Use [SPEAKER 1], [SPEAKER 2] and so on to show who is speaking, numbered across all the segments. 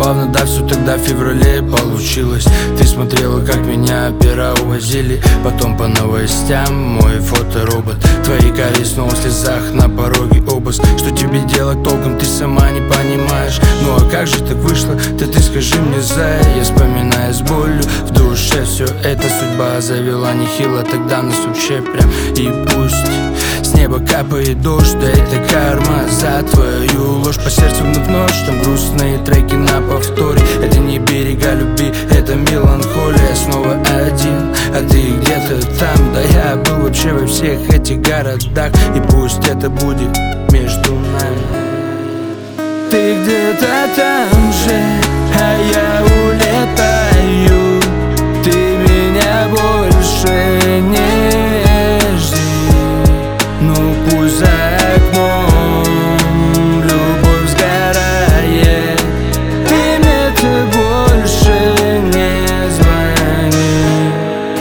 [SPEAKER 1] славно, да, все тогда в феврале получилось. Ты смотрела, как меня опера увозили, потом по новостям мой фоторобот. Твои карие снова в слезах, на пороге обыск. Что тебе делать толком, ты сама не понимаешь. Ну а как же так вышло, ты скажи мне, зая. Я вспоминаю с болью в душе все это. Судьба завела нехило тогда нас вообще прям. И пусть с неба капает дождь, да это карма за твою ложь. По сердцу вновь ночь, там грустные треки на повторе. Это не берега любви, это меланхолия. Снова один, а ты где-то там. Да я был вообще во всех этих городах. И пусть это будет между нами. Ты где-то там же, а я улетаю. Ты меня больше не жди. Ну пусть за окном любовь сгорает, и мне ты больше не звони.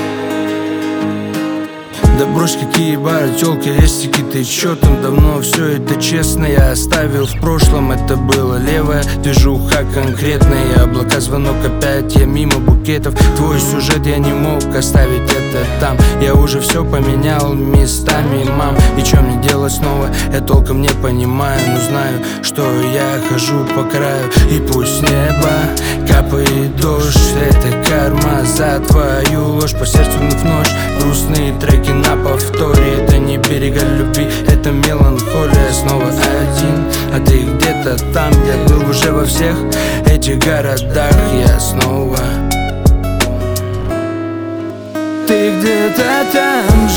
[SPEAKER 1] Да брось, какие бары, тёлки, рестики, ты чё там? Давно все это честно я оставил в прошлом. Это было левая движуха конкретная. Облака, звонок, опять я мимо букетов. Твой сюжет я не мог оставить это там. Я уже все поменял местами, мам. И чё мне делать снова, я толком не понимаю. Но знаю, что я хожу по краю. И пусть с неба капает дождь, это карма за твою ложь. По сердцу вновь ночь, грустные треки на повторе. Это не берега любви, это меланхолия. Снова один, а ты где-то там. Я был уже во всех этих городах. Я снова. Ты где-то там